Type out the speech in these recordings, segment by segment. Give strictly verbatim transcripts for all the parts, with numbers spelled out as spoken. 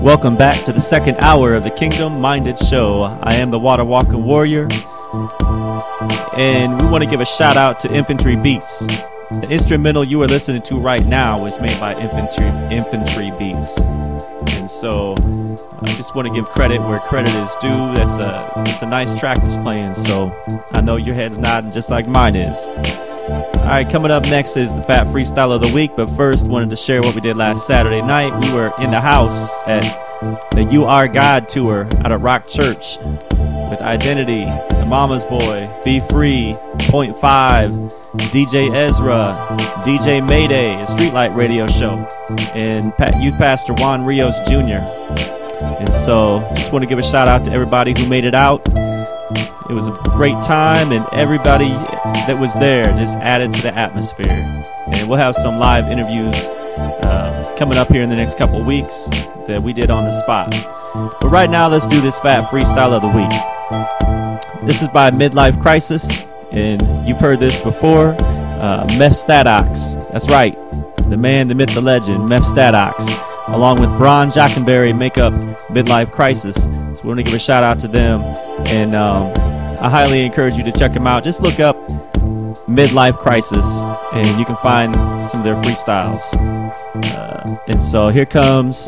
Welcome back to the second hour of the Kingdom Minded Show. I am the Water Walking Warrior, and we want to give a shout out to Infantry Beats. The instrumental you are listening to right now was made by Infantry Infantry Beats, and so I just want to give credit where credit is due. That's a it's a nice track that's playing, so I know your head's nodding just like mine is. All right, coming up next is the Fat Freestyle of the Week, but first wanted to share what we did last Saturday night. We were in the house at the You Are God tour out of Rock Church with Identity, The Mama's Boy, Be Free, Point Five, D J Ezra, D J Mayday, a Streetlight radio show, and Youth Pastor Juan Rios Junior And so just want to give a shout out to everybody who made it out. It was a great time, and everybody that was there just added to the atmosphere. And we'll have some live interviews uh, coming up here in the next couple of weeks that we did on the spot. But right now, let's do this Fat Freestyle of the Week. This is by Midlife Crisis, and you've heard this before. Uh, Mephistodox, that's right, the man, the myth, the legend, Mephistodox, along with Bron Jackenberry, make up Midlife Crisis. So we want to give a shout out to them, and um, I highly encourage you to check them out. Just look up Midlife Crisis, and you can find some of their freestyles. Uh, and so here comes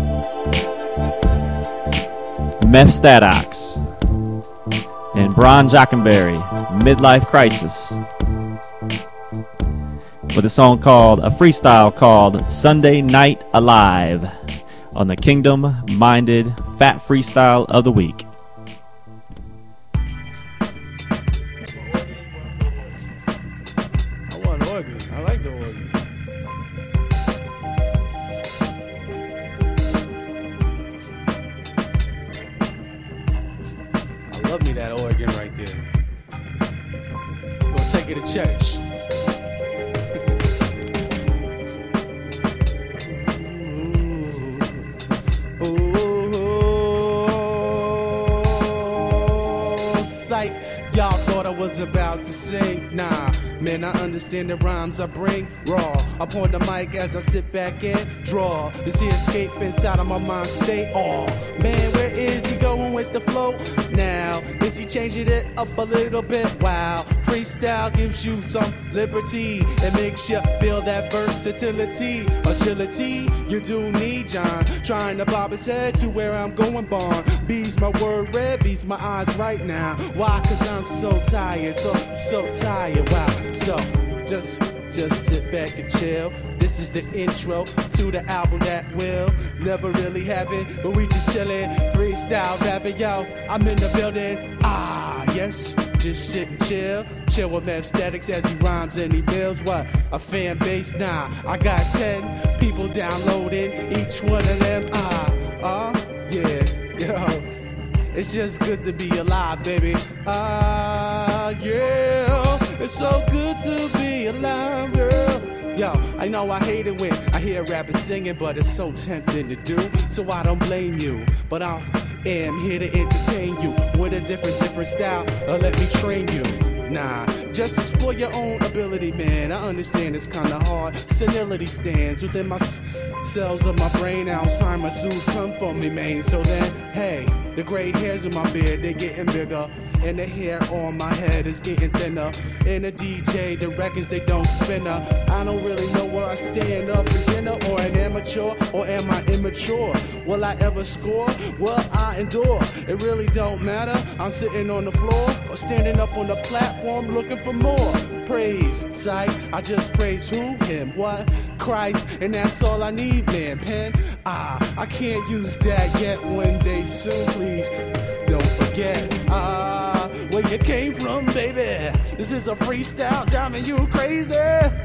Mephistodox and Bron Jackenberry, Midlife Crisis, with a song called, a freestyle called Sunday Night Alive on the Kingdom Minded Fat Freestyle of the Week. I want an organ. I like the organ. I love me that organ right there. Gonna take it to church. Y'all thought I was about to sing. Nah, man, I understand the rhymes I bring raw upon the mic as I sit back and draw. This here escape inside of my mind stay. Oh, man, where is he going with the flow now? Is he changing it up a little bit? Wow, freestyle gives you some liberty. It makes you feel that versatility, agility. You do need John, trying to bob his head to where I'm going, born. B's my word red, B's my eyes right now. Why? Cause I'm so tired, so, so tired, wow. So, just, just sit back and chill. This is the intro to the album that will never really happen, but we just chillin', freestyle rapping, yo. I'm in the building, ah, yes. Just sit and chill, chill with Mephistodox as he rhymes and he builds what? A fan base, nah. I got ten people downloading, each one of them, ah, ah, yeah, yo. It's just good to be alive, baby. Ah, yeah. It's so good to be alive, girl. Yo, I know I hate it when I hear rappers singing, but it's so tempting to do, so I don't blame you. But I am here to entertain you with a different, different style. Uh, let me train you. Nah, just explore your own ability, man. I understand it's kinda hard. Senility stands within my s- cells of my brain. Alzheimer's zoos come for me, man. So then, hey, the gray hairs in my beard, they're getting bigger. And the hair on my head is getting thinner. And the D J, the records, they don't spin up. I don't really know where I stand, a beginner or an amateur, or am I immature? Will I ever score? Will I endure? It really don't matter. I'm sitting on the floor or standing up on the platform looking for more praise. Sight, I just praise who? Him. What? Christ. And that's all I need, man. Pen. Ah, I can't use that yet. One day soon, please don't forget. Ah. Where you came from, baby. This is a freestyle driving you crazy.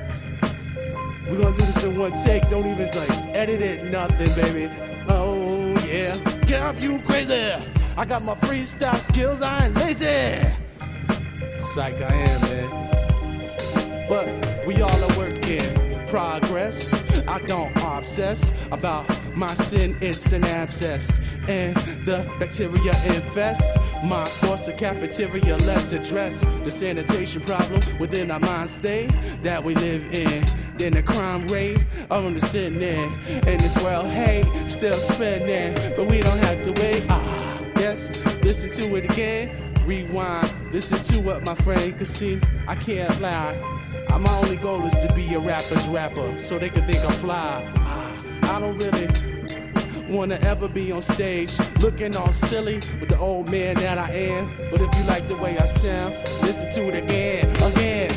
We're gonna do this in one take. Don't even like edit it, nothing, baby. Oh yeah, drive you crazy. I got my freestyle skills, I ain't lazy. Psych, I am, man. But we all are working progress. I don't obsess about My sin, it's an abscess, and the bacteria infests my course of cafeteria. Let's address the sanitation problem within our mind state that we live in. Then the crime rate on the sitting in, and this world hate still spinning, but we don't have to wait. Ah, yes, listen to it again. Rewind, listen to what my friend could see. I can't lie. My only goal is to be a rapper's rapper, so they can think I'm fly. I don't really wanna ever be on stage looking all silly with the old man that I am. But if you like the way I sound, listen to it again, again.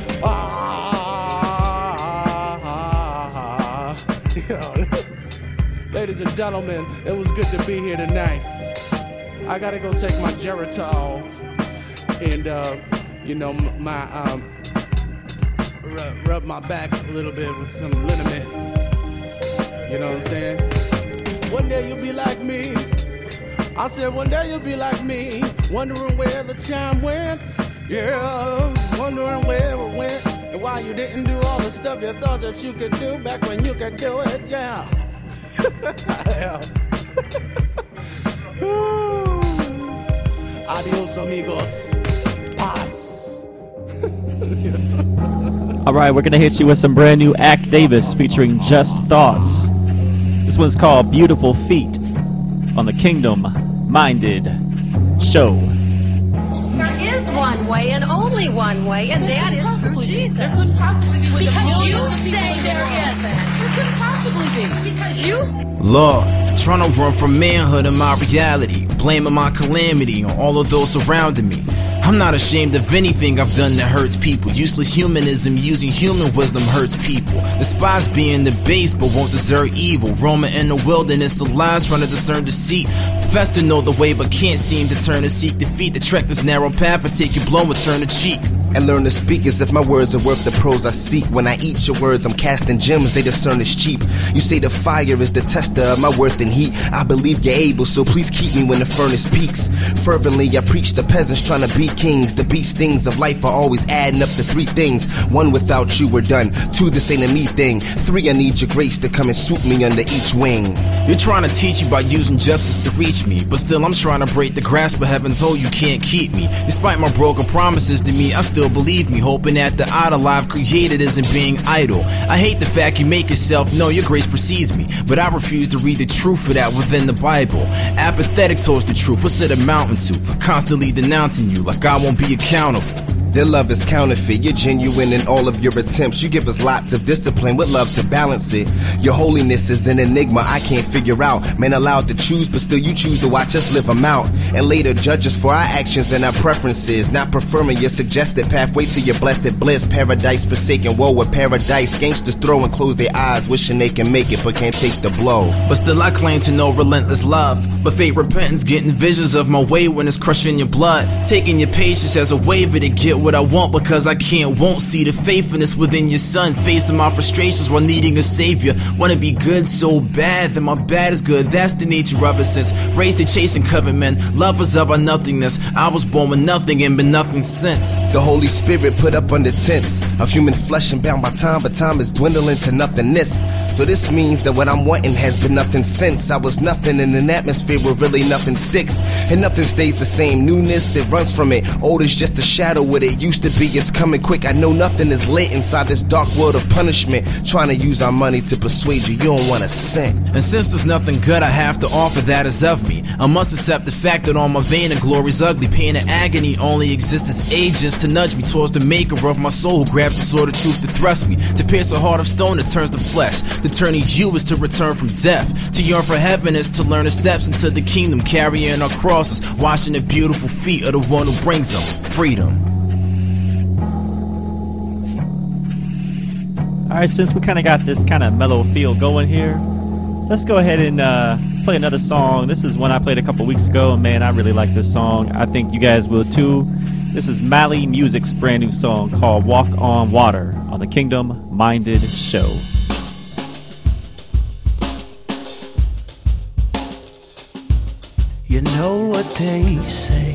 Ah, ladies and gentlemen, it was good to be here tonight. I gotta go take my Geritol and uh, you know my um. Rub, rub my back a little bit with some liniment. You know what I'm saying? One day you'll be like me. I said one day you'll be like me, wondering where the time went. Yeah, wondering where it went and why you didn't do all the stuff you thought that you could do back when you could do it. Yeah. Adios, amigos. Paz. All right, we're going to hit you with some brand new Act Davis featuring Just Thoughts. This one's called Beautiful Feet on the Kingdom Minded Show. There is one way and only one way, and that is through Jesus. There couldn't possibly be. Because you say there isn't. There couldn't possibly be. Because you say. Lord, trying to run from manhood and my reality, blaming my calamity on all of those surrounding me. I'm not ashamed of anything I've done that hurts people. Useless humanism using human wisdom hurts people. Despise being the base but won't desert evil. Roaming in the wilderness of lies trying to discern deceit. Profess to know the way but can't seem to turn to seek defeat. To trek this narrow path and take your blow and turn the cheek. And learn to speak as if my words are worth the prose I seek. When I eat your words, I'm casting gems they discern as cheap. You say the fire is the tester of my worth and heat. I believe you're able, so please keep me when the furnace peaks. Fervently I preach to peasants trying to beat kings. The beast things of life are always adding up to three things. One, without you we're done. Two, this ain't a me thing. Three, I need your grace to come and swoop me under each wing. You're trying to teach me by using justice to reach me, but still I'm trying to break the grasp of heaven's hold. You can't keep me. Despite my broken promises to me, I still believe me, hoping that the idol I've created isn't being idle. I hate the fact you make yourself know your grace precedes me, but I refuse to read the truth of that within the Bible. Apathetic towards the truth, what's it amounting to? Constantly denouncing you like I won't be accountable. Their love is counterfeit, you're genuine in all of your attempts. You give us lots of discipline with love to balance it. Your holiness is an enigma I can't figure out. Man allowed to choose, but still you choose to watch us live them out. And later judge us for our actions and our preferences, not preferring your suggested pathway to your blessed bliss. Paradise forsaken, woe with paradise. Gangsters throw and close their eyes, wishing they can make it but can't take the blow. But still I claim to know relentless love, but fake repentance, getting visions of my way when it's crushing your blood. Taking your patience as a waiver to get what I want, because I can't, won't see the faithfulness within your son. Facing my frustrations while needing a savior. Wanna be good so bad that my bad is good. That's the nature of it, since raised to chasing covet men, lovers of our nothingness. I was born with nothing and been nothing since. The Holy Spirit put up under tents of human flesh and bound by time, but time is dwindling to nothingness. So this means that what I'm wanting has been nothing since. I was nothing in an atmosphere where really nothing sticks, and nothing stays the same. Newness, it runs from it. Old is just a shadow what it used to be. It's coming quick. I know nothing is lit inside this dark world of punishment. Trying to use our money to persuade you you don't want a cent. And since there's nothing good I have to offer that is of me, I must accept the fact that on my vein and glory's ugly. Pain and agony only exist as agents to nudge me towards the maker of my soul, who grabs the sword of truth to thrust me, to pierce a heart of stone that turns to flesh. To turn to you is to return from death. To yearn for heaven is to learn the steps into the kingdom, carrying our crosses, washing the beautiful feet of the one who brings them freedom. Alright, since we kind of got this kind of mellow feel going here, let's go ahead and uh, play another song. This is one I played a couple weeks ago, and man, I really like this song. I think you guys will too. This is Mali Music's brand new song called Walk on Water on the Kingdom Minded Show. You know what they say,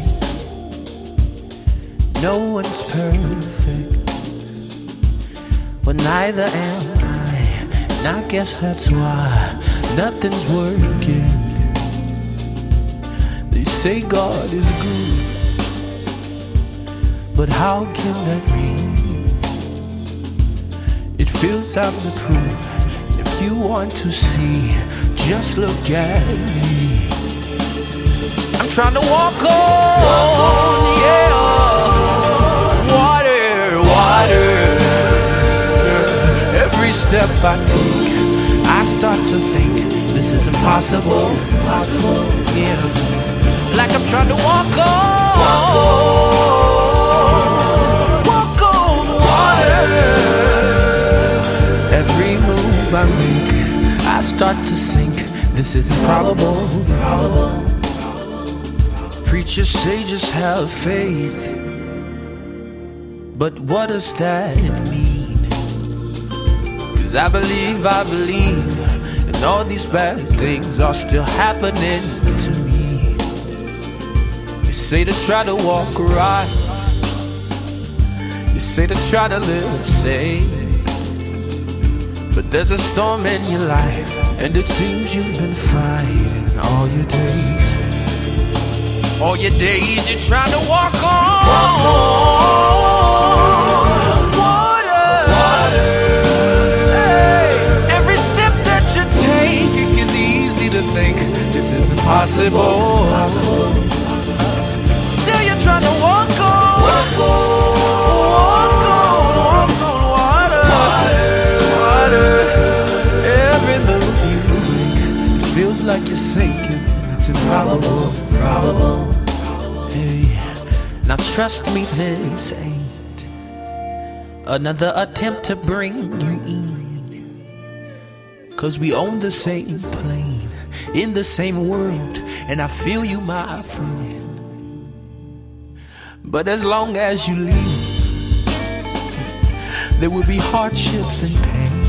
no one's perfect. Well, neither am I, and I guess that's why nothing's working. They say God is good, but how can that be? It fills out the proof. If you want to see, just look at me. I'm trying to walk on, yeah. Water, water. Every step I take, I start to think this is impossible, impossible, yeah. Like I'm trying to walk on, walk on water. Every move I make, I start to sink. This is improbable, improbable. Preachers say just have faith, but what does that mean? 'Cause I believe, I believe, and all these bad things are still happening to me. You say to try to walk right, you say to try to live safe, but there's a storm in your life, and it seems you've been fighting all your days. All your days you're trying to walk on, walk on water, water. Hey. Every step that you take, it gets easy to think this is impossible, impossible. Still you're trying to walk on, walk on, walk on, walk on water, water, water. Every move you make, it feels like you're sinking, and it's improbable, improbable. Hey, now trust me, this ain't another attempt to bring you in, 'cause we own the same plane, in the same world, and I feel you, my friend. But as long as you leave, there will be hardships and pain.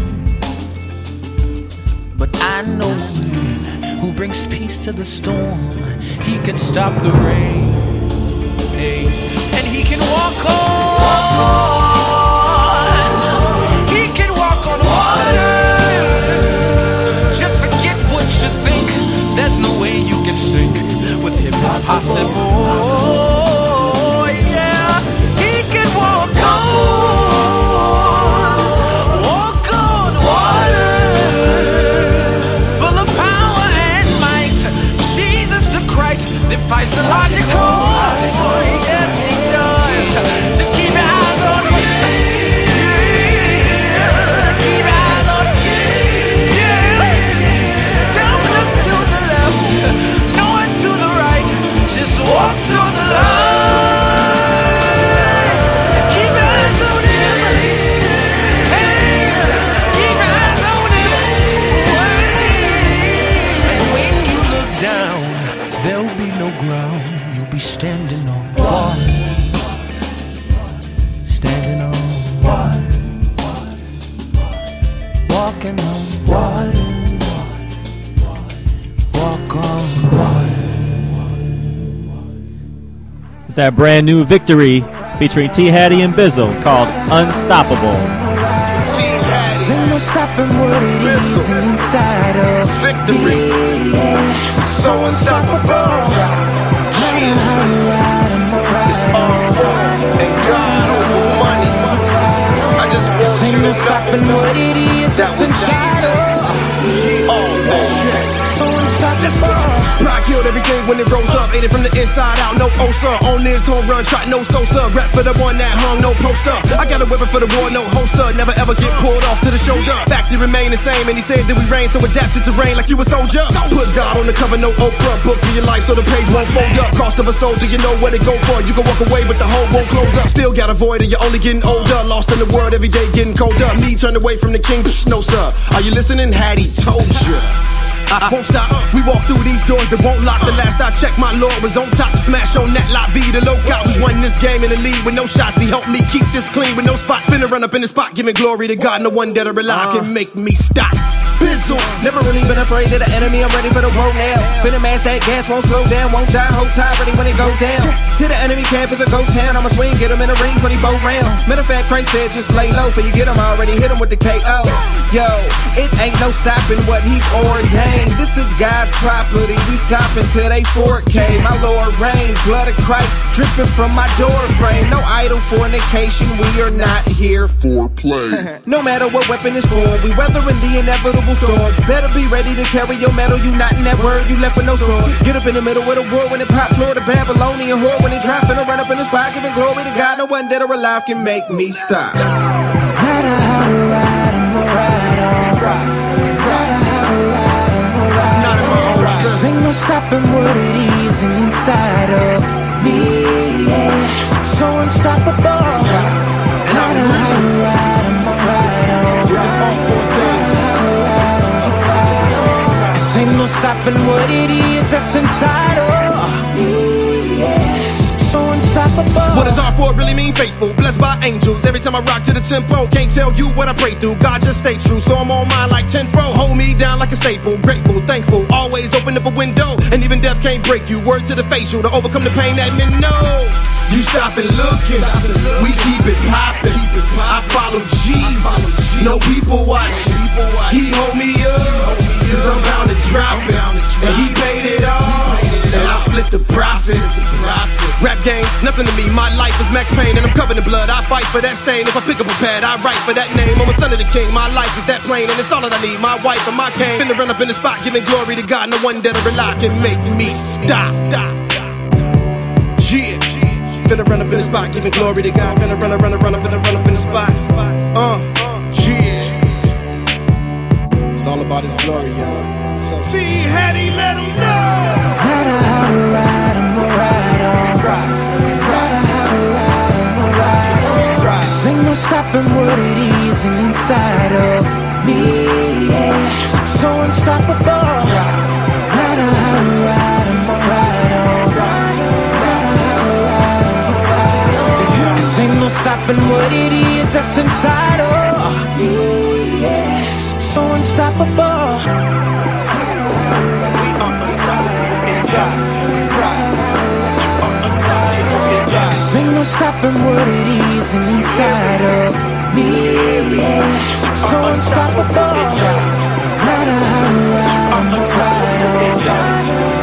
But I know a man who brings peace to the storm. He can stop the rain, hey, and he can walk on. He can walk on water. Just forget what you think. There's no way you can sink. With him it's possible. Oh, yeah, he can walk on, walk on water. Full of power and might, Jesus the Christ defies the logical. Oh, yes, he does. Just keep your eyes on him. Yeah. Keep your eyes on him. Yeah. Don't look to the left, nor to the right. Just walk to the light. Keep your eyes on him. Hey, keep your eyes on him. And when you look down, there'll be no ground. You'll be standing on water. Standing on water. Walking on water. Walk on water. It's that brand new Victory featuring T. Hattie and Bizzle called Unstoppable. Ain't no stopping what it is inside of Victory, so unstoppable. It's all wrong and God over money. I just want you to know that with Jesus, all things. So unstoppable. Pride killed everything when it rose up. Ate it from the inside out, no Osa. On this home run, shot no Sosa. Rap for the one that hung, no poster. I got a weapon for the war, no holster. Never ever get pulled off to the shoulder. Fact, it remain the same, and he said that we reign, so adapt to terrain like you a soldier. Put God on the cover, no Oprah. Book for your life so the page won't fold up. Cost of a soldier, you know what it go for. You can walk away, but the hole won't close up. Still got a void, and you're only getting older. Lost in the world, every day getting colder. Me turned away from the king, psh, no sir. Are you listening? Hattie told ya. I won't stop. We walk through these doors that won't lock. The last I checked, my Lord was on top. Smash on that La Vida Loca. We won this game in the lead with no shots. He helped me keep this clean with no spot. Finna run up in the spot, giving glory to God. No one dead or alive can make me stop. Bizzle. Never really been afraid of the enemy. I'm ready for the road now. Finna mash that gas, won't slow down, won't die. Hold tight, ready when it goes down. To the enemy camp is a ghost town. I'ma swing, get him in the ring twenty-four round. Matter of fact, Christ said just lay low for you get him already. Hit him with the K O. Yo, it ain't no stopping what he's ordained. This is God's property. We stopping till they four K. My Lord reigns, blood of Christ dripping from my door frame. No idle fornication. We are not here for play. No matter what weapon is for, we weathering the inevitable storm. Better be ready to carry your medal. You not in that word, you left with no sword. Get up in the middle with a war when it pop floor. The Babylonian whore when it drop. Finna run up in the spot, giving glory to God. No one dead or alive can make me stop. No matter how to ride, I'ma ride on. No matter how to ride, I'ma ride. It's not in my own strength. Ain't no stopping what it is inside of me. Yeah. So unstoppable. And I'm really ride, I'ma ride on. It's all for them. Ain't no stopping what it is that's inside of me. Yeah. So unstoppable. What does R four really mean? Faithful, blessed by angels. Every time I rock to the tempo, can't tell you what I pray through. God just stay true, so I'm on mine like tenfold. Hold me down like a staple, grateful, thankful. Always open up a window, and even death can't break you. Word to the facial to overcome the pain that men know. You stop and looking, we keep it poppin'. I follow Jesus, no people watching. He hold me up, cause I'm bound to drop it. And he paid it all, and I split the profit. Rap game, nothing to me, my life is Max Payne. And I'm covered in blood, I fight for that stain. If I pick up a pad, I write for that name. I'm a son of the king, my life is that plain. And it's all that I need, my wife and my cane. Finna run up in the spot, giving glory to God. No one dead or alive can make me stop. Yeah. Finna run up in the spot, giving glory to God. Finna run up, run up, run up, finna run up in the spot. Uh, yeah. It's all about His glory, y'all. So, see, had He let Him know. No matter how to ride, I'ma ride on. No matter how to ride, I'ma ride on. Cause ain't no stopping what it is inside of me. Yeah. So unstoppable. No matter how to ride, I'ma ride on. Ain't no stopping what it is that's inside of me. Yeah. So unstoppable. We are unstoppable in God. You are unstoppable in God. Cause ain't no stopping what it is inside of me. Yeah. So unstoppable. No matter how to ride, you are unstoppable in God.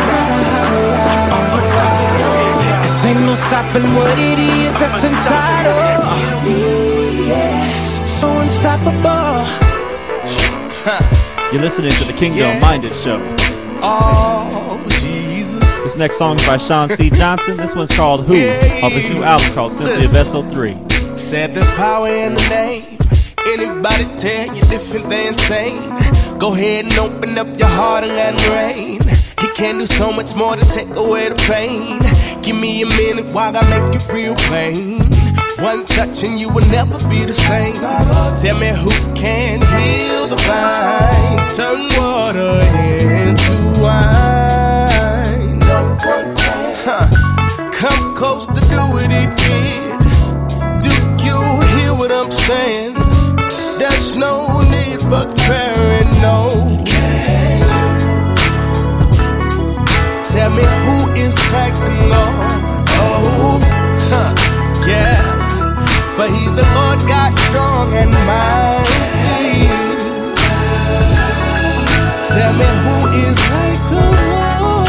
ain't no stopping what it is that's inside of me. Yeah. So unstoppable. You're listening to the Kingdom yeah. Minded Show. Oh, Jesus. This next song is by Sean C. Johnson. This one's called Who, yeah. off his new album called Simply a Vessel three. Said there's power in the name. Anybody tell you different, they insane. Go ahead and open up your heart and let it rain. He can do so much more to take away the pain. Give me a minute while I make it real plain. One touch and you will never be the same. Tell me who can heal the blind, turn water into wine. Huh. Come close to do what he did. Do you hear what I'm saying? There's no need for carrying no. Tell me who is like the Lord. Oh, huh, yeah. For he's the Lord God strong and mighty. Tell me who is like the Lord.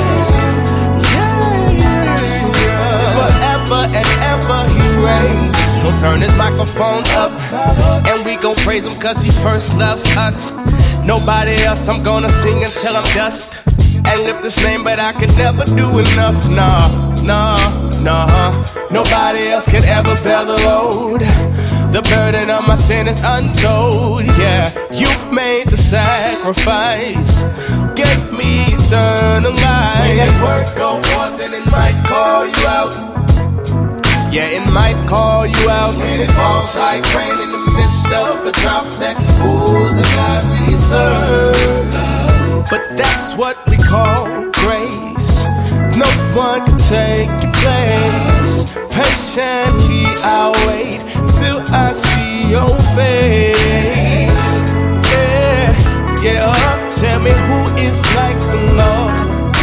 Yeah, yeah, yeah. Forever and ever he reigns. So turn his microphone up and we gon' praise him cause he first loved us. Nobody else, I'm gonna sing until I'm dust and lift this name, but I could never do enough. Nah, nah, nah. Nobody else could ever bear the load. The burden of my sin is untold. Yeah, you made the sacrifice, gave me eternal life. When that word go forth, then it might call you out. Yeah, it might call you out. When it falls like rain in the midst of a drought, say, who's the God we serve? but that's what we call grace. No one can take your place. Patiently I'll wait till I see your face. Yeah, yeah. Tell me who is like the Lord.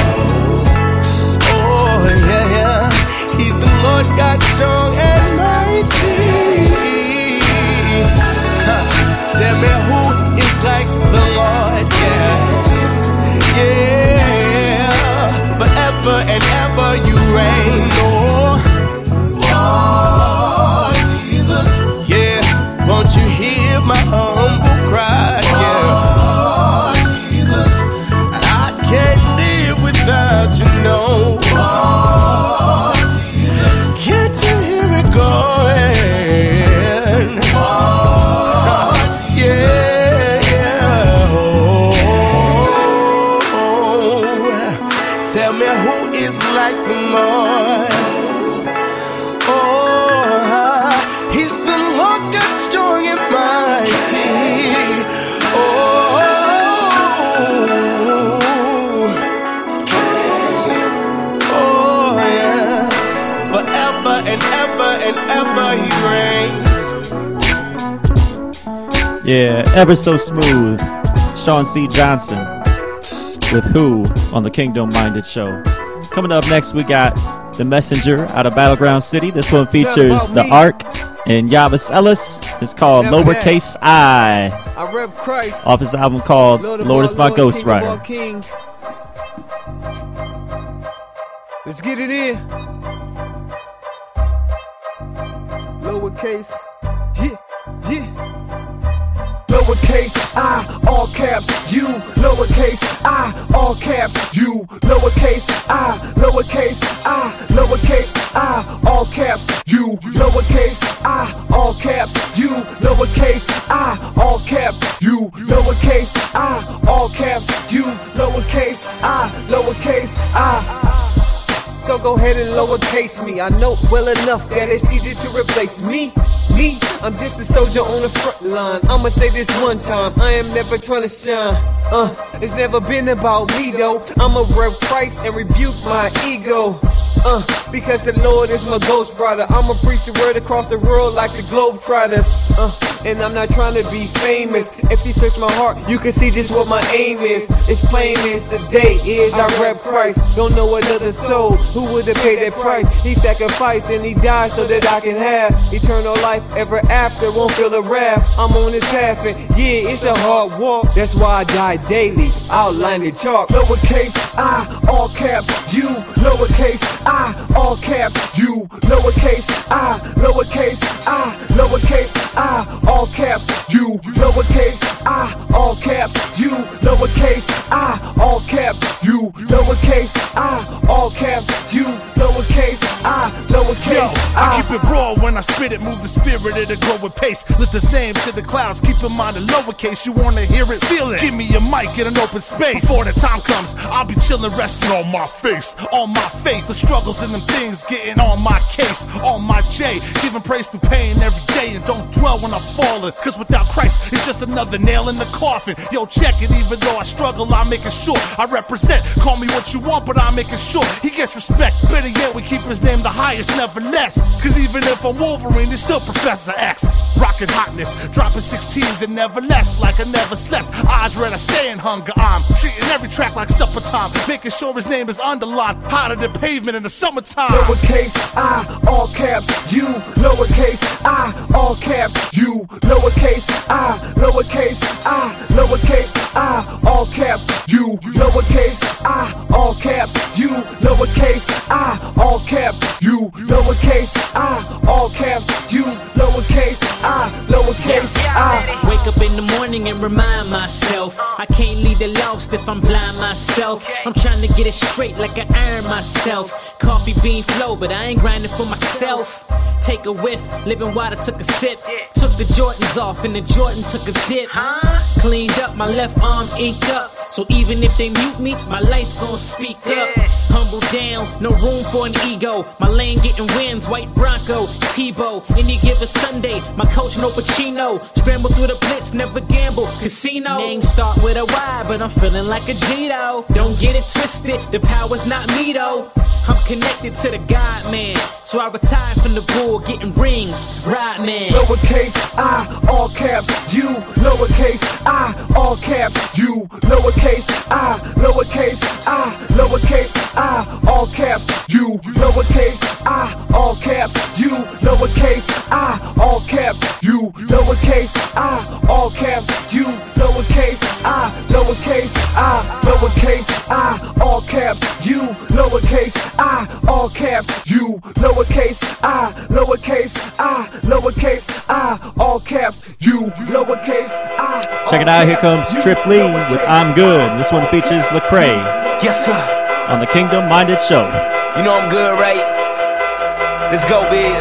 Oh yeah, yeah. He's the Lord God strong and mighty. Huh. Tell me who is like the Lord. Yeah, yeah. Forever and ever you reign. Oh, oh Jesus. Yeah, won't you hear my humble cry? Yeah. Can't live without you, no. Oh, Jesus. Can't you hear it going? Oh, yeah, yeah. Oh, tell me who is like the Lord. Oh, he's the Lord God strong and mighty. Oh, and ever and ever he reigns. Yeah, ever so smooth. Sean C. Johnson with Who on the Kingdom Minded Show. Coming up next, we got The Messenger out of Battleground City. This one features The Ark and Yavis Ellis. It's called Never Lowercase I. I rep Christ. Off his album called Lord, Lord is My Ghostwriter. Let's get it in. Lowercase, yeah, yeah. Lowercase I, all caps, you. Lowercase I, all caps, you. Lowercase I, lowercase I, lowercase I, all caps, you. Lowercase I, all caps, you. Lowercase I, all caps, you. Lowercase I, all caps, you. Lowercase I, lowercase I. So go ahead and lowercase me. I know well enough that it's easy to replace me. Me, I'm just a soldier on the front line. I'ma say this one time, I am never trying to shine. Uh, it's never been about me though. I'ma rep Christ and rebuke my ego. Uh, because the Lord is my ghostwriter. I'ma preach the word across the world like the Globetrotters. Uh, and I'm not trying to be famous. If you search my heart, you can see just what my aim is. It's plain as the day is I rep Christ. Don't know another soul who would have paid that price. He sacrificed and he died so that I can have eternal life ever after. Won't feel the wrath. I'm on this path and yeah, it's a hard walk. That's why I die daily. Outline the chalk. Lowercase I, all caps, you. Lowercase I, all caps, you. Lowercase I, lowercase I, lowercase I, all caps, you. Lowercase I, all caps, you. Lowercase I, all caps, you. Lowercase I, all caps, you. Lowercase I, lowercase Yo, I. I keep it raw when I spit it, move the spirit, it'll grow with pace. Lift his name to the clouds, keep in mind the lowercase. You wanna hear it, feel it. Give me a mic in an open space. Before the time comes, I'll be chillin', resting on my face, on my faith. The struggles and them things getting on my case, on my J. Giving praise through pain every day and don't dwell when I'm falling. Cause without Christ, it's just another nail in the coffin. Yo, check it, even though I struggle, I'm making sure I represent. Call me what you want, but I'm making sure he gets respect. Better yet, we keep his name the highest, never less. Cause even if I'm Wolverine, it's still Professor X. Rockin' hotness, dropping sixteens and never less, like I never slept. Eyes red, I stay in hunger. I'm treating every track like supper time, making sure his name is underlined, hotter than pavement in the summertime. Lowercase I, all caps, you. Lowercase I, all caps, you. Lowercase I, lowercase I, lowercase I, all caps, you. Lowercase I, all caps, you. Lowercase I, all caps, you. Lowercase I, all caps, you. Lowercase I, lowercase I. Wake up in the morning and remind myself I can't lead the lost if I'm blind myself. I'm trying to get it straight like I iron myself. Coffee bean flow, but I ain't grinding for myself. Take a whiff, living water, took a sip. Took the Jordans off and the Jordan took a dip. Cleaned up, my left arm inked up. So even if they mute me, my life gon' speak up. Humble down, no room for an ego. My lane getting wins, white Bronco, Tebow. Any given Sunday, my coach no Pacino. Scramble through the blitz, never gamble, casino. Name start with a Y, but I'm feeling like a G though. Don't get it twisted, the power's not me though. I'm connected to the God man, so I retire from the bull, getting rings, ride man. Lowercase I, all caps, you, lowercase I, all caps, you, lowercase I, lowercase I, lowercase I, all caps, you, lowercase I, all caps, you, lowercase I, all caps, you, lowercase I, all caps, you, lowercase I, lowercase I, lowercase I, all caps, you, lowercase I, all caps, you, lowercase I, lowercase I, lowercase I, all caps, you, lowercase I. Check it out, here comes Trip Lee with I'm Good. This one features Lecrae. Yes, sir. On the Kingdom Minded Show. You know I'm good, right? Let's go, Biz.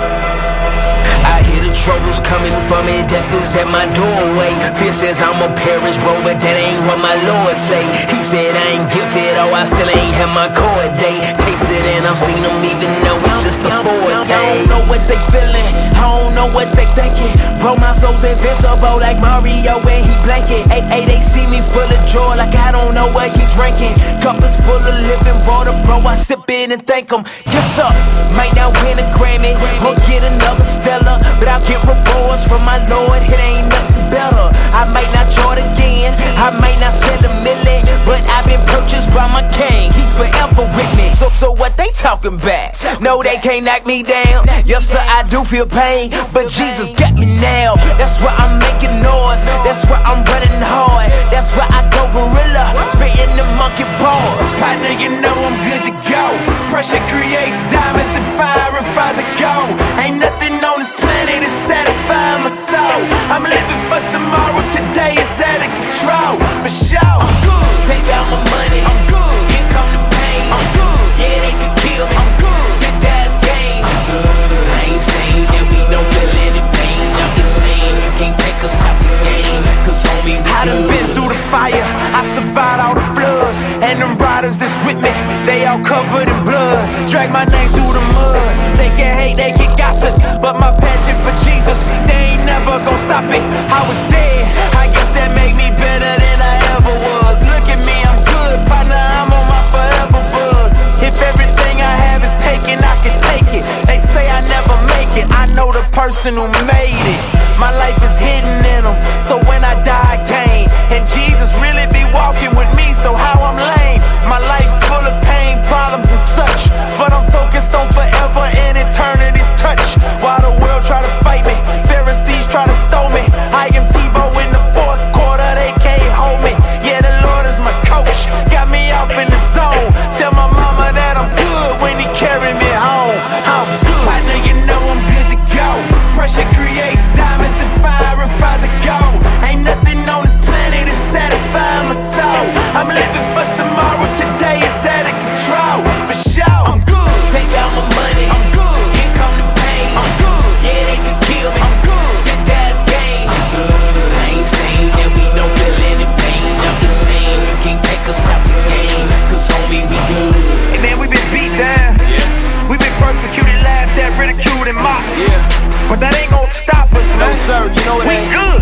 I hear the troubles coming for me, death is at my doorway. Fear says I'm a perish, bro, but that ain't what my Lord say. He said I ain't guilty, though I still ain't had my court date. Tasted and I've seen them, even though it's just a forte. I don't know what they feeling, I don't know what they thinking. Bro, my soul's invincible like Mario when he blanking. Hey, hey, they see me full of joy like I don't know what he drinking. Cup is full of living water, bro, I sip it and thank him. Yes, sir, might not win a Grammy or get another Stella, but I'll get rewards from my Lord, it ain't nothing better. I might not chart again, I might not sell a million, but I've been purchased by my king, he's forever with me. So, so what they talking about? No, they can't knock me down. Yes, sir, I do feel pain, but Jesus got me now. That's why I'm making noise, that's why I'm running hard, that's why I go gorilla, spitting the monkey bars. Partner, you know I'm good to go. Pressure creates diamonds and fire refines a gold. Ain't nothing on this planet is satisfying my soul. I'm living for tomorrow, today is out of control. For sure, I'm good. Take out my money, I'm good. Here come the pain, I'm good. Yeah, they could kill me, I'm good. Take that's game, I'm good. I ain't saying that we don't feel any pain. I'm just saying you can't take us out the game, cause homie, we I done been through the fire, I survived all the floods. And them riders that's with me, they all covered in blood. Drag my name through the mud. They can hate, they can gossip, but my passion for Jesus, they ain't never gon' stop it. I was dead, I guess that made me better than I ever was. Look at me, I'm good, partner, I'm on my forever buzz. If everything I have is taken, I can take it. They say I never make it, I know the person who made it. My life is hidden in them, so when I die I gain. And Jesus really be walking with me, so how I'm lame. My life full of pain, problems and such, but I'm focused on forever and eternity's touch. While the world try to fight me, Pharisees try to stone me, I am Tebow in the fourth quarter, they can't hold me. Yeah, the Lord is my coach, got me off in the zone. Tell my mama that I'm good when he carry me home. I'm good. Partner, you know I'm good to go. Pressure creates diamonds and fire refines a gold. Ain't nothing on this planet is satisfying my soul. I'm living for tomorrow, today is out of control. For sure, I'm good. Take out my money, I'm good. Here come the pain, I'm good. Yeah, they could kill me, I'm good. Take that's game, I'm good. I ain't saying that we don't feel any pain, I'm just saying you can't take us out the game, cause homie, we good. And then we been beat down, yeah. We been persecuted, laughed at, ridiculed and mocked, yeah. But that ain't gon' stop us, no, man. sir, you know it we ain't. good.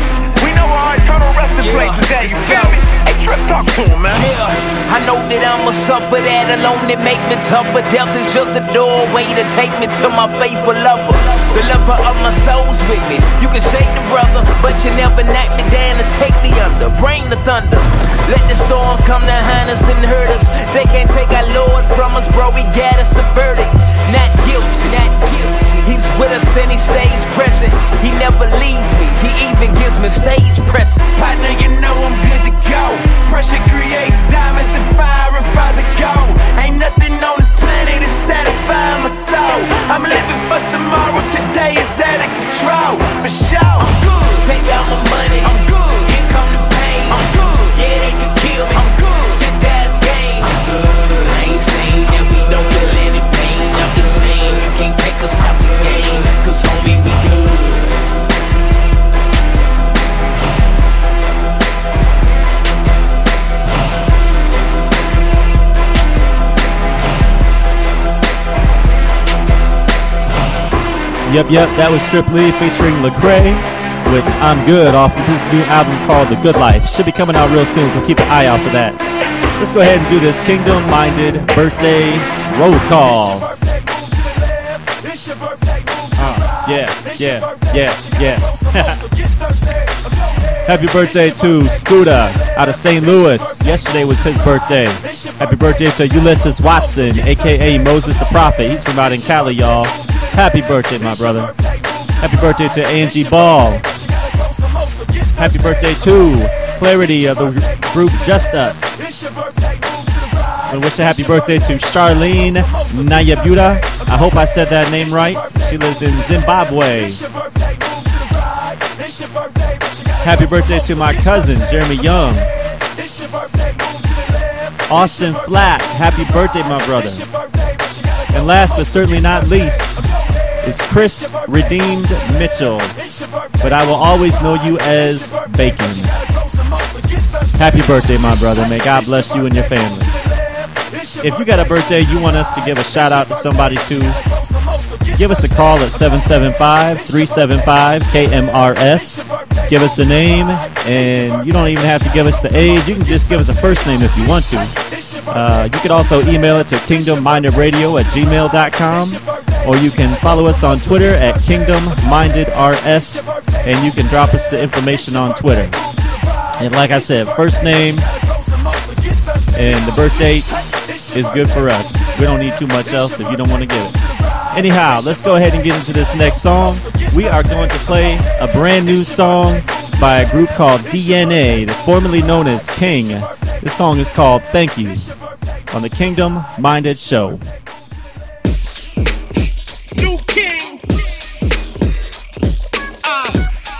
We know where our eternal resting Yeah, place is at, you let's feel go. me? Hey, Trip, talk to him, man. Yeah, I know that I'ma suffer, that alone that make me tougher. Death is just a doorway to take me to my faithful lover. The lover of my soul's with me. You can shake the brother, but you never knock me down and take me under. Bring the thunder, let the storms come behind us and hurt us. They can't take our Lord from us, bro, we got us a verdict. Not guilty, not guilty. He's with us and he stays present. He never leaves me, he even gives me stage presence. Partner, you know I'm good to go. Pressure creates diamonds and fire refines a gold. Ain't nothing on this planet is satisfying my soul. I'm living for tomorrow, today is out of control. For sure, I'm good. Take out my money, I'm good. Here come the pain, I'm good. Yeah, they could kill me, I'm good. Take that's game, I'm good. I ain't saying that we don't feel any pain, I'm just saying you can't take us out the game, cause homie, we good. Yep, yep, that was Strip Lee featuring Lecrae with I'm Good off of his new album called The Good Life. Should be coming out real soon, so keep an eye out for that. Let's go ahead and do this Kingdom Minded birthday roll call. Uh, yeah, yeah, yeah, yeah. Happy birthday to Scooter out of Saint Louis. Yesterday was his birthday. Happy birthday to Ulysses Watson, a k a. Moses the Prophet. He's from out in Cali, y'all. Happy birthday, my brother. Happy birthday to Angie Ball. Happy birthday to Clarity of the group Just Us. I wish a happy birthday to Charlene Nayabuta. I hope I said that name right. She lives in Zimbabwe. Happy birthday to my cousin, Jeremy Young. Austin Flack, happy birthday, my brother. And last but certainly not least is Chris Redeemed Mitchell, but I will always know you as Bacon. Happy birthday, my brother. May God bless you and your family. If you got a birthday you want us to give a shout out to somebody to, give us a call at seven seven five, three seven five, K M R S. Give us a name, and you don't even have to give us the age. You can just give us a first name if you want to. Uh, you can also email it to kingdom minded radio at gmail dot com, or you can follow us on Twitter at kingdom minded R S, and you can drop us the information on Twitter. And like I said, first name and the birth date is good for us. We don't need too much else if you don't want to give it. Anyhow, let's go ahead and get into this next song. We are going to play a brand new song by a group called D N A, formerly known as King. This song is called Thank You on the Kingdom Minded Show. New King. Uh.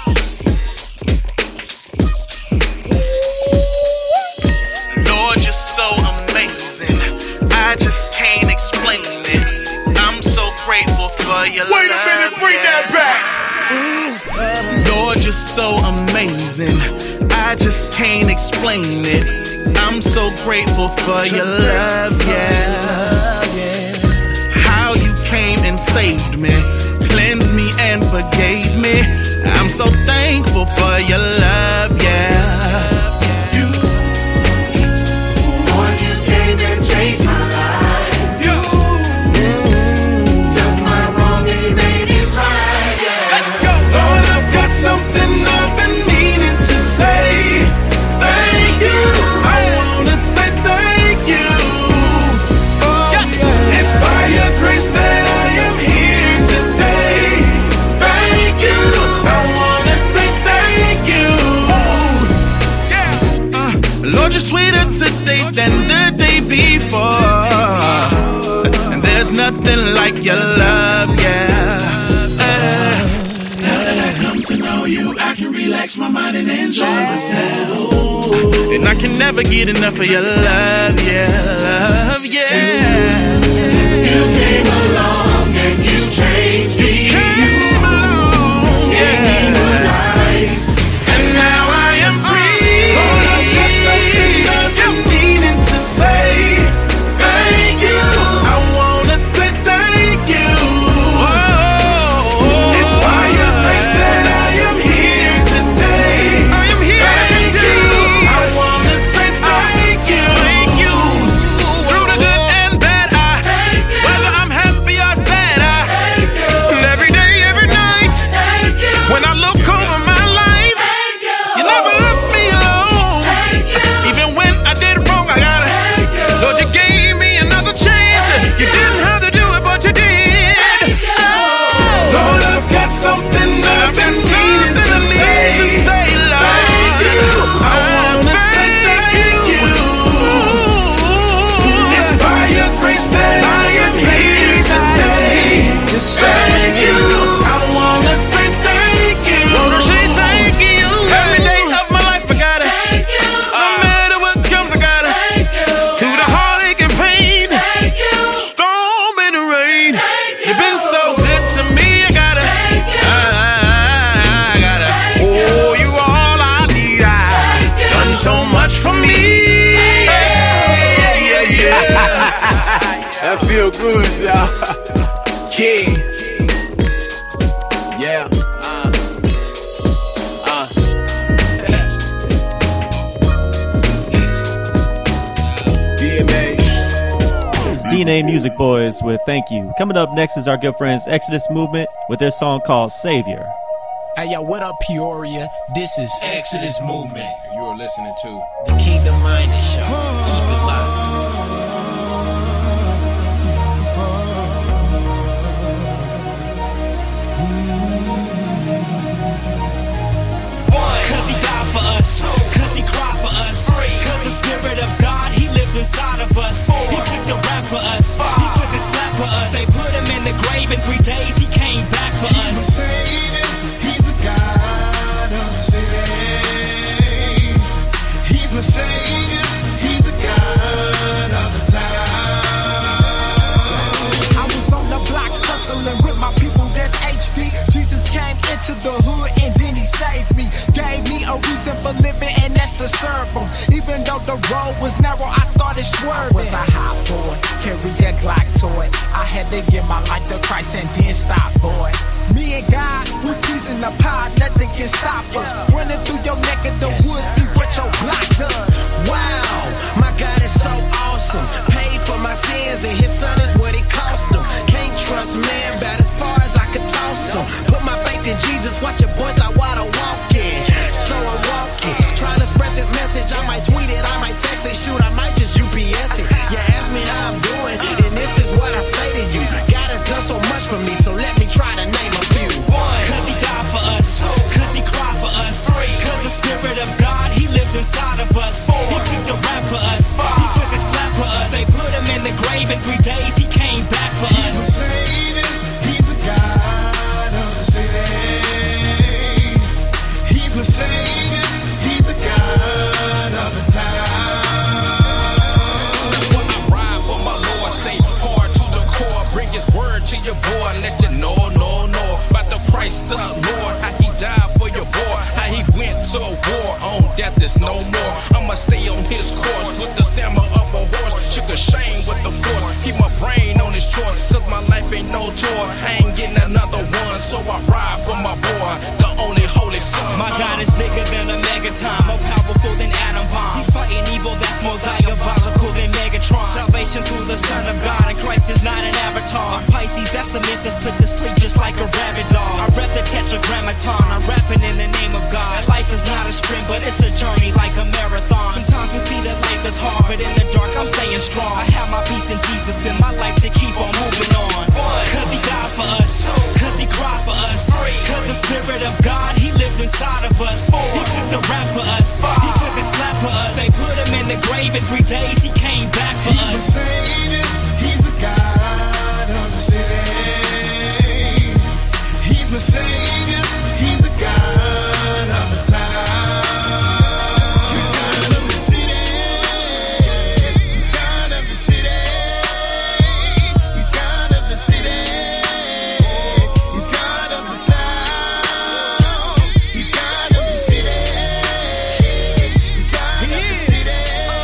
Lord, you're so amazing. I just can't explain it. I'm so grateful for your love. Wait a minute, bring yeah. that back. Lord, you're so amazing. I just can't explain it. I'm so grateful for your love, yeah. How you came and saved me, cleansed me and forgave me. I'm so thankful for your love, yeah. You, Lord, you came and changed my life. You took my wrong and you made it right, yeah. Let's go. Lord, I've got something I've been meaning to say. Thank you. I wanna say thank you. Oh, yeah. It's by your grace that I am here today. Thank you. I wanna say thank you. Yeah. Uh, Lord, you're sweeter today than the day before. And there's nothing like your love, yeah. Uh, Now that I come to know you, I can relax my mind and enjoy myself. And I can never get enough of your love, yeah, love, yeah. You came along and you changed me. You came along, Gave me new life. and now I am free. Lord, I've got something I've been meaning to say. Thank you. I wanna say thank you. Oh, It's by your grace that I am here today. I am here Thank to you. I wanna say thank you. thank you. Through the good and bad, I, whether I'm happy or sad, I, and every day, every night, when I look over my life, you never left me alone. Even when I did wrong, I got it. Lord, you gave me another chance. You didn't have to do it, but you did. Lord, I've got something I've been meaning to say. Lord. Thank you. I wanna say thank you. It's by your grace that I am here today. Thank you. I wanna say thank you. Wanna say thank you. Every day of my life, I got it. No matter what comes, I got it. Through the heartache and pain, storm and the rain, you've been so good to me. I got it. I, I got it. Oh, you all I need. I done so much for me. Yeah, yeah, yeah. That feel good, y'all. King. Kine Music Boys with Thank You. Coming up next is our good friends Exodus Movement with their song called Savior. Hey yo, what up Peoria? This is Exodus Movement. You are listening to The Kingdom Minded Show. Keep it locked. Cause he died for us, cause he cried for us, cause the Spirit of God, he lives inside of us. He took the rap for us, he took a slap for us. They put him in the grave in three days, he came back for us. He's a God of the city. He's my Savior, he's a God of the town. I was on the block hustling with my people, that's H D. Jesus came into the hood and then he saved me. Gave me a reason for living and that's to serve him. Even though the road was narrow, I started swerving. I was a hot boy, carry that Glock toy. I had to give my life to Christ and then stop, boy. Me and God, we peace in the pod, nothing can stop us. Running through your neck of the woods, see what your block does. Wow, my God is so awesome. Paid for my sins and his son is what it cost him. Can't trust man about as far as I could toss him. Put my faith in Jesus, watch your boys like water walking. So I'm walking, trying to spread this message. I might tweet it, I might text it, shoot, I might just U P S it. You ask me how I'm doing, and this is what I say to you. God has done so much for me, so let me try to name a few. Cause he died for us, cause he cried for us, cause the Spirit of God, he lives inside of us. He took the rap for us, he took a slap for us. They put him in the grave in three days, he came back for us. He's my Savior, he's a God of the city. He's my Savior, he's a God of the town. That's why I ride for my Lord. Stay hard to the core. Bring his word to your boy. Let you know, no, no. About the Christ the Lord. How he died for your boy. How he went to a war on death is no more. I'ma stay on his course with the stamina of a horse. Shook a shame with the force. Keep my brain on his choice. Cause my life ain't no tour. I ain't getting another one. So I ride for my boy. The only holy son. My God is bigger than a megaton, more powerful than atom bombs. He's fighting evil that's more diabolical than Megatron. Salvation through the Son of God, and Christ is not an avatar. Pisces, that's a myth that's put to sleep just like a rabbit dog. I rep the tetragrammaton, I'm rapping in the name of God. Life is not a sprint, but it's a journey like a marathon. Sometimes we see that life is hard, but in the dark I'm staying strong. I have my peace in Jesus, and my life to keep on moving on. Cause he died for us, cause he cried for us, cause the Spirit of God, he lives inside of us. He took the rap for us, he took a slap for us. They put him in the grave in three days, he came back for he's us. My Savior, he's a God of the city. He's my Savior, he's a God of the town. He's God of the city. He's God of the city. He's God of the city. He's God of the town. He's God of the city. He's God of the city.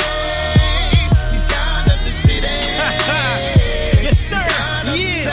He's God of the city. Yes, sir. He is.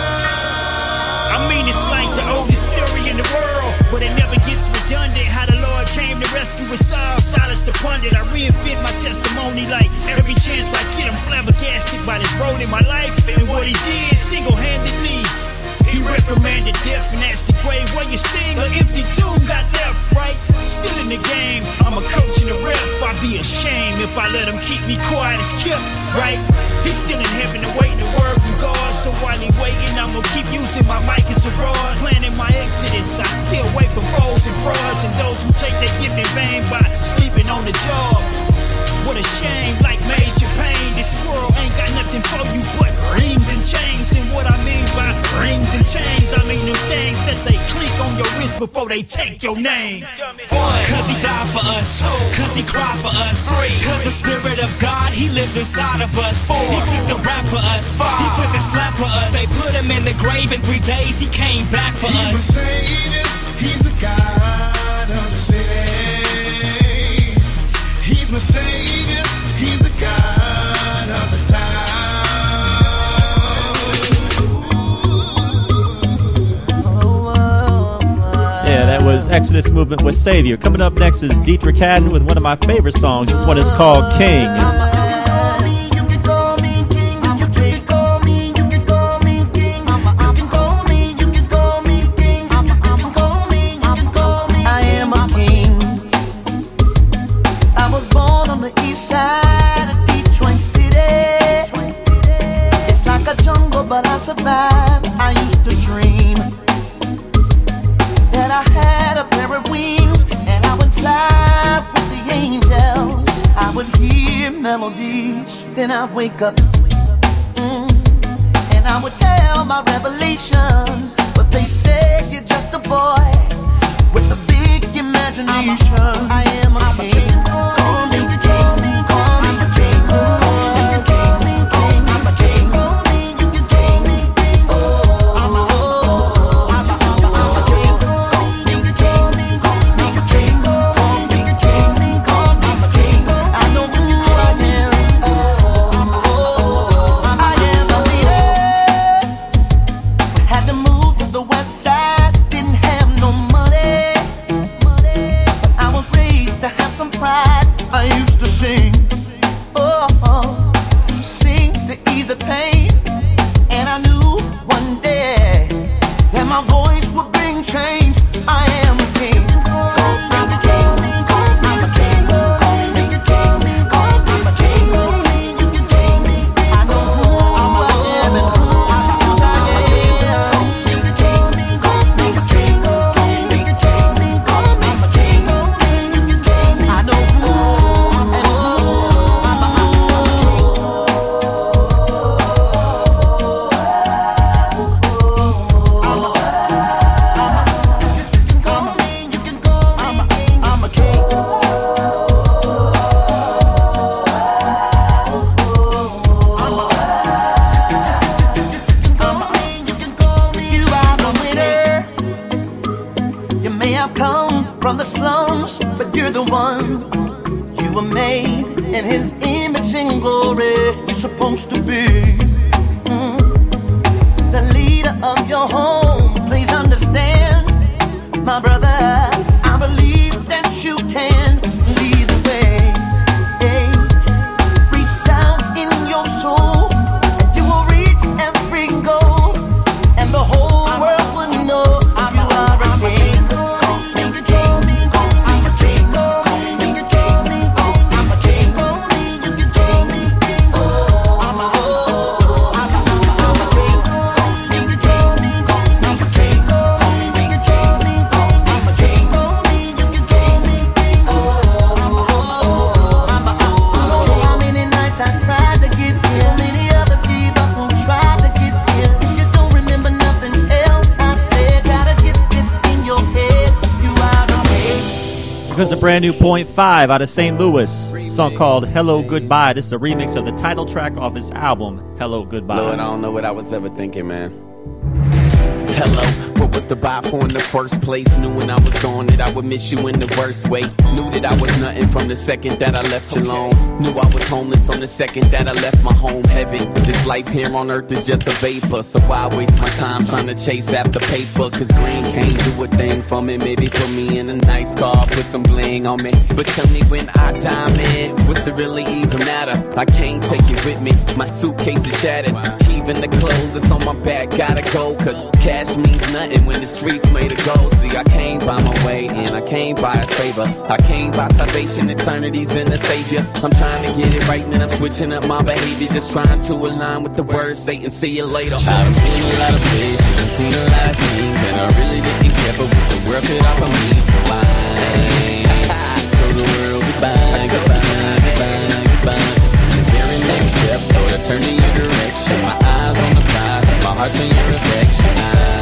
I mean, it's like the oldest story in the world, but it never gets redundant. How the Lord came to rescue us all, silence the pundit. I reinvent my testimony like every chance I get. I'm flabbergasted by this road in my life and what he did single-handedly. He reprimanded death and asked the grave, where your sting? An empty tomb got left, right? Still in the game, I'm a coach and a ref. I'd be ashamed if I let him keep me quiet as kept, right? He's still in heaven awaiting the word from God. So while he waiting, I'm gonna keep using my mic as a rod. Planning my exodus, I still wait for foes and frauds and those who take their gift in vain by sleeping on the job. What a shame, like major pain. This world ain't got nothing for you but rings and chains. And what I mean by rings and chains, I mean them things that they click on your wrist before they take your name. Cause he died for us, cause he cried for us, cause the Spirit of God, he lives inside of us. He took the rap for us, he took a slap for us. They put him in the grave in three days, he came back for he's us. My Savior, he's a God of the city. He's my Savior, he's a God of the town. Yeah, that was Exodus Movement with Savior. Coming up next is Dietrich Haddon with one of my favorite songs. This one is called King. You can call me king, you can five, I used to dream that I had a pair of wings and I would fly with the angels. I would hear melodies, then I'd wake up mm, and I would tell my revelation, but they said you're just a boy with a big imagination. I am a king, call me king, call me king, call me king, king, I'm a king, king, oh, I'm a, oh, I'm a, I'm a king, call me king, call me king, call me king, call me king. I know who I am, oh, oh, I am a leader. Had to move to the west side, didn't have no money, but I was raised to have some pride. I used to sing, oh, oh, sing to ease the pain, and I knew one day that my voice would bring change. I am a king, call me king, call me king, call me king, call me king, king. I know who I am and who I am. Call me king, call me king, call me king, call me king, king. I know who and who I'm a king. You are the winner. You may have come from the slums, but you're the one. You were made in His image and glory. You're supposed to be mm, the leader of your home. Please understand, my brother, I believe that you can lead the way. Hey, reach down in your soul, and you will reach every goal, and the whole world will know you are a king. Call me king, call me king, call me king, call me king, king. Oh, I'm a, oh, I'm a, I'm a king. Call me king, call me king, call me king, call me king, king. Oh, I'm a, oh, I'm a, oh. How many nights I cried to get here? So many others gave up who tried to get here. If you don't remember nothing else I said, gotta get this in your head. You are the king. Because a brand new point five out of Saint Louis, song called Hello Goodbye. This is a remix of the title track off his album, Hello Goodbye. Lord, I don't know what I was ever thinking, man. Hello, what was the buy for in the first place? Knew when I was gone that I would miss you in the worst way. Knew that I was nothing from the second that I left you alone. Knew I was homeless from the second that I left my home heaven. This life here on earth is just a vapor, so why waste my time trying to chase after paper? Cause green can't do a thing for me. Maybe put me in a nice car, put some bling on me. But tell me when I die, man, what's it really even matter? I can't take it with me, my suitcase is shattered. Even the clothes that's on my back gotta go, cause cash means nothing when the streets made of gold. See, I can't buy my way in, I can't buy his favor. I can't buy salvation, eternity's in the savior. I'm trying to get it right, and I'm switching up my behavior, just trying to align with the words, Satan, see you later. I've been in a lot of places and seen a lot of things, and I really didn't care for what the world could offer me. So I told the world goodbye, goodbye, goodbye, goodbye. The very next step, Lord, I turn in your direction. My eyes on the prize, my heart's on your affection.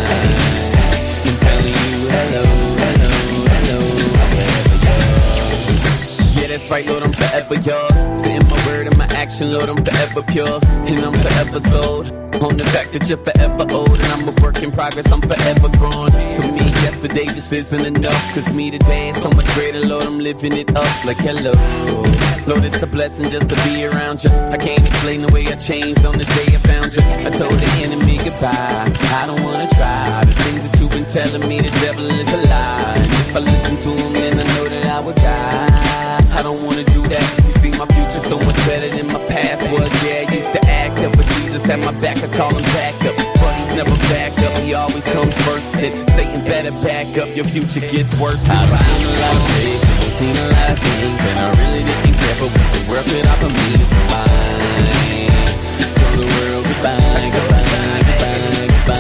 I'm telling you hello, hello, hello, forever yours. Yeah, that's right, Lord, I'm forever yours. Saying my word and my action, Lord, I'm forever pure, and I'm forever sold on the fact that you're forever old, and I'm a work in progress, I'm forever growing. So me yesterday just isn't enough, cause me today ain't so much greater, Lord, I'm living it up like hello. Lord, it's a blessing just to be around you. I can't explain the way I changed on the day I found you. I told the enemy goodbye, I don't wanna try the things that you've been telling me, the devil is a lie. And if I listen to him, then I know that I would die. I don't wanna do that, you see my future so much better than my past was. Yeah, I used to act up, but Jesus had my back, I call him back up. But he's never back up, he always comes first. And Satan better back up, your future gets worse. I've been in a lot of places and seen a lot of things, and I really didn't care for what the world could offer me. So I told the world goodbye, goodbye, goodbye, goodbye.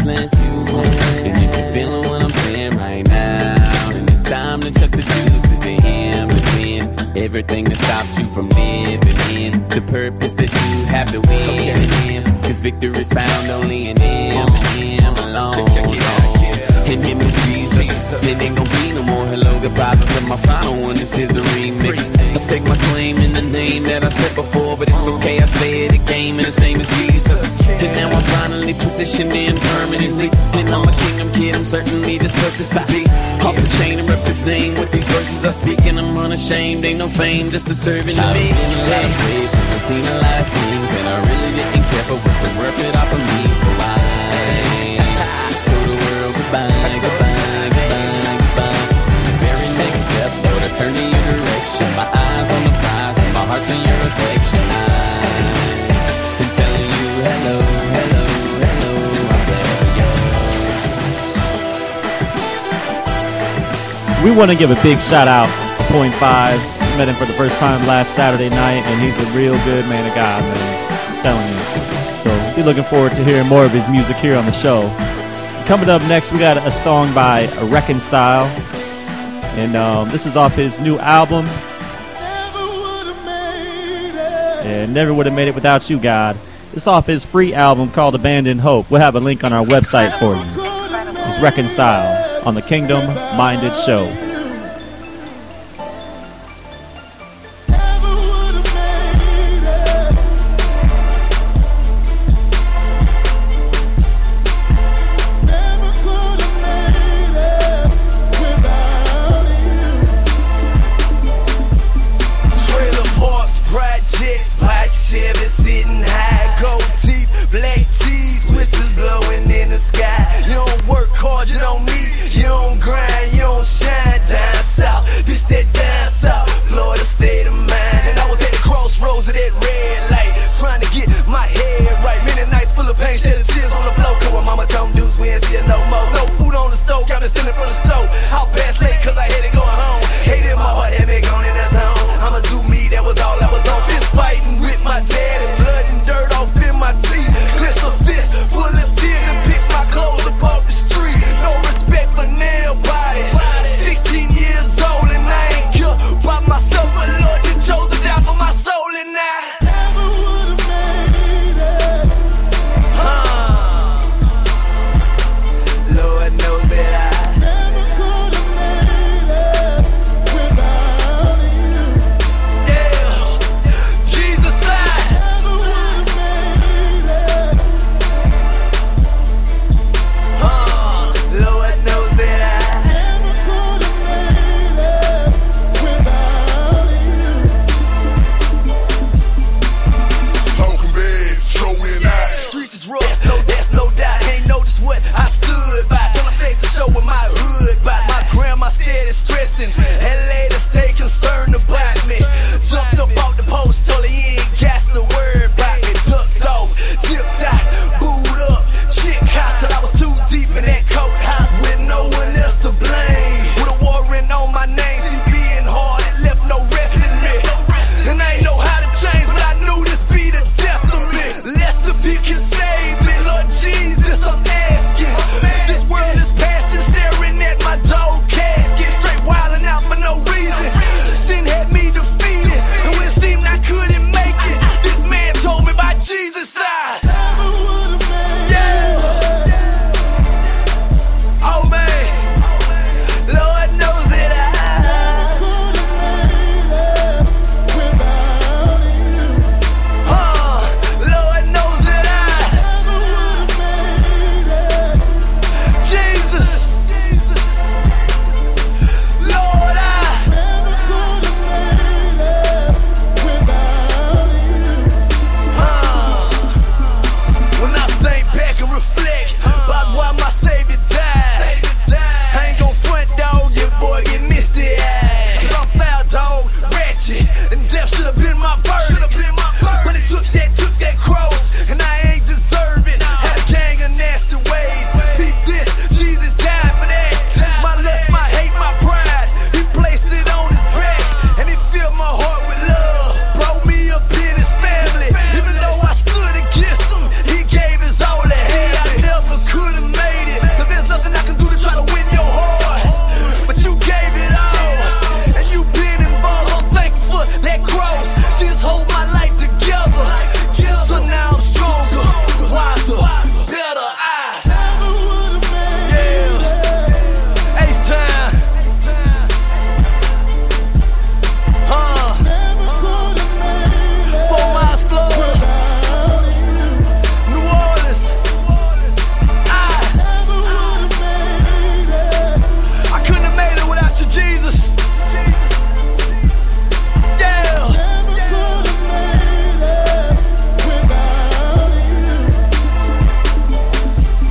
useless. And if you're feeling what I'm saying right now, then it's time to chuck the juices to him. To sin everything that stopped you from living in the purpose that you have to win in him. Cause victory is found only in him and him alone. Check it out, yeah. And him is Jesus. Then ain't gon' be no more hello goodbyes. I said my final one, this is the remix. I stake my claim in the name that I said before, but it's okay, I say it again, and his name is Jesus. And now I'm finally positioned in permanently. And I'm a kingdom kid, I'm certainly this purpose to be off the chain and rep his name with these verses I speak, and I'm unashamed. Ain't no fame, just to serve in me. I've been in a lot of places and seen a lot of things, and I really didn't care for what the world could offer me. So I told the world goodbye, goodbye, goodbye, goodbye. The very next step, Lord, I turn to your direction. My eyes on the prize and my heart's in your affection. I've been telling you hello, hello, hello, I'm forever yours. We want to give a big shout out to Point Five. Met him for the first time last Saturday night, and he's a real good man of God, man. I'm telling you. So be looking forward to hearing more of his music here on the show. Coming up next, we got a song by Reconcile, and um, this is off his new album. And Never Would Have Made It Without You, God. It's off his free album called Abandoned Hope. We'll have a link on our website for you. It's Reconcile on the Kingdom Minded Show. Blowing in the sky. You don't work hard, you don't meet, you don't grind, you don't shine.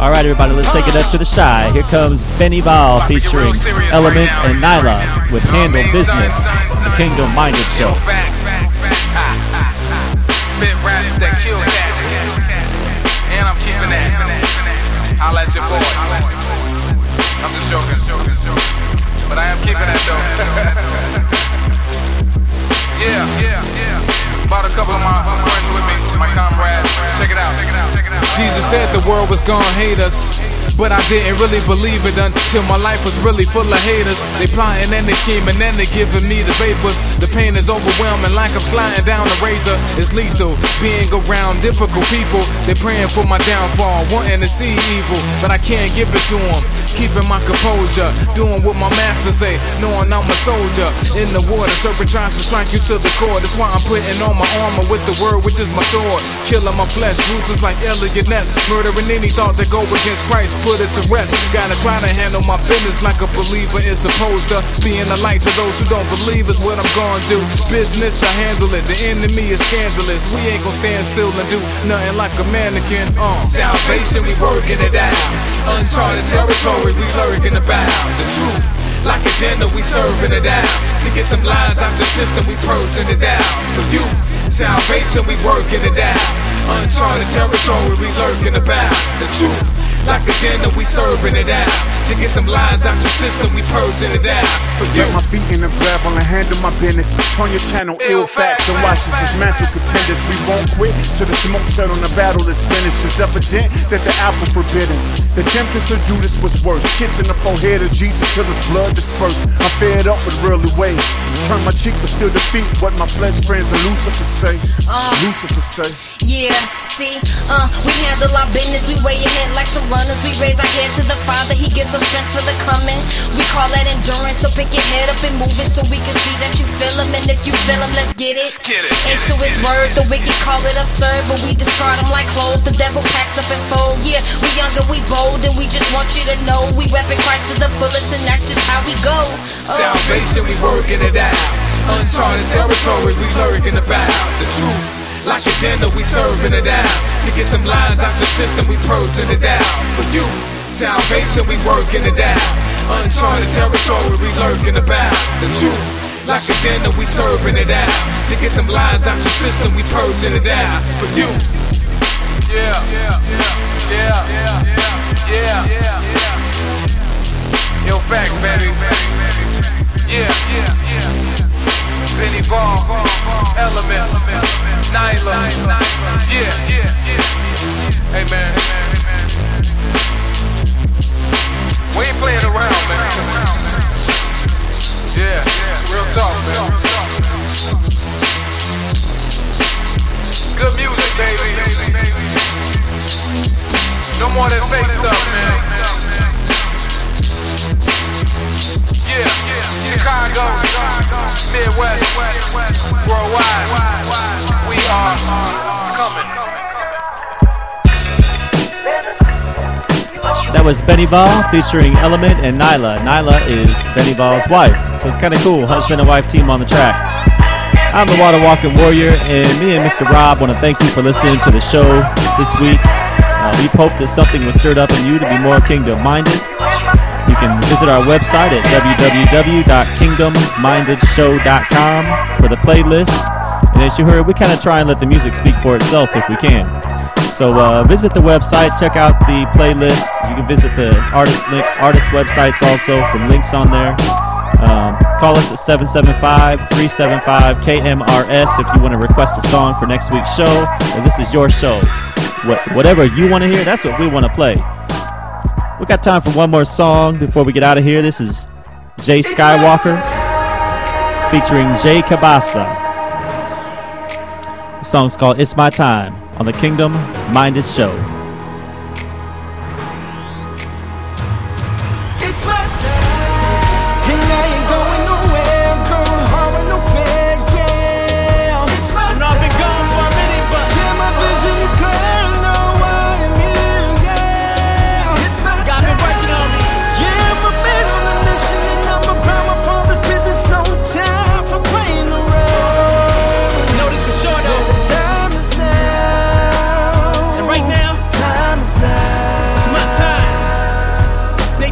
All right, everybody, let's take it up to the shy. Here comes Benny Ball featuring Element and Nyla with Handle Business, the Kingdom Minded Show. Spit raps that kill cats, and I'm keeping that. I'll let your boy. I'm just joking, but I am keeping that though. Yeah, yeah, yeah. Brought a couple of my friends with me, my comrades. Check it out. Jesus said the world was gonna hate us, but I didn't really believe it until my life was really full of haters. They plotting and they scheming and they giving me the vapors. The pain is overwhelming like I'm sliding down a razor. It's lethal being around difficult people. They praying for my downfall, wanting to see evil, but I can't give it to them. Keeping my composure, doing what my master say, knowing I'm a soldier in the water. Serpent tries to strike you to the core. That's why I'm putting on my armor with the word, which is my sword. Killing my flesh, ruthless like Elliot Ness. Murdering any thought that go against Christ, put it to rest. Gotta try to handle my business like a believer is supposed to. Being a light to those who don't believe is what I'm gonna do. Business, I handle it. The enemy is scandalous. We ain't gonna stand still and do nothing like a mannequin. Uh. Salvation, we working it out. Uncharted territory, we lurking about. The truth, like a dinner, we serving it out. To get them lines out your system, we purging it out. For you, salvation, we working it out. Uncharted territory, we lurking about. The truth, like a dinner, we serving it out. To get them lines out your system, we purging it out. For you. Get my feet in the gravel and handle my business. Turn your channel, ill facts, and watch us dismantle contenders. We won't quit till the smoke set on the battle is finished. It's evident that the apple forbidden. The temptance of Judas was worse. Kissing the forehead of Jesus till his blood dispersed. I'm fed up with worldly ways. Turn my cheek but still defeat what my flesh friends and Lucifer say. Uh, Lucifer say. Yeah, see, uh, we handle our business. We way ahead like some runners. We raise our head to the Father. He gives us strength for the coming. We call that endurance. So pick your head up and move it so we can see that you feel him. And if you feel him, let's get it. Get it. Into his word, the wicked call it absurd, but we discard him like clothes. The devil packs up and fold. Yeah, we young and we bold, and we just want you to know we repping Christ to the fullest, and that's just how we go. Oh. Salvation, we working it out. Uncharted territory, we lurking about. The truth, like a dinner, we serving it out. To get them lines out your system, we purging it out. For you, salvation, we working it out. Uncharted territory, we lurking about. The truth, like a dinner, we serving it out. To get them lines out your system, we purging it out. For you. Yeah, yeah, yeah, yeah, yeah, yeah. Yo, facts, baby. Yeah, yeah, yeah. Benny Ball, Element, Nyla. Yeah, yeah, yeah. Hey, man. We ain't playing around, man. Yeah, real talk, man. Good music, baby. No more that fake stuff, man. Yeah, Chicago, Midwest, worldwide, we are coming. That was Benny Ball featuring Element and Nyla. Nyla is Benny Ball's wife, so it's kind of cool, husband and wife team on the track. I'm the Water Walking Warrior, and me and Mister Rob want to thank you for listening to the show this week. Uh, we hope that something was stirred up in you to be more kingdom-minded. You can visit our website at w w w dot kingdom minded show dot com for the playlist. And as you heard, we kind of try and let the music speak for itself if we can. So uh, visit the website, check out the playlist. You can visit the artist link, artist websites also for links on there. Um, call us at seven seven five, three seven five, K M R S if you want to request a song for next week's show, because this is your show. What, whatever you want to hear, that's what we want to play. We got time for one more song before we get out of here. This is Jay Skywalker featuring Jay Cabasa. The song's called It's My Time on the Kingdom Minded Show. It's my time, and I ain't going nowhere. I'm going hard with no fair, yeah. It's my time. I've been gone for a minute, but yeah, my vision is clear. No, I am here, yeah. It's my God time. Been working on me. Yeah, I'm a man on a mission, and I'm about my father's business. No time for playing around. Notice for sure, so though. the time is now. And right now,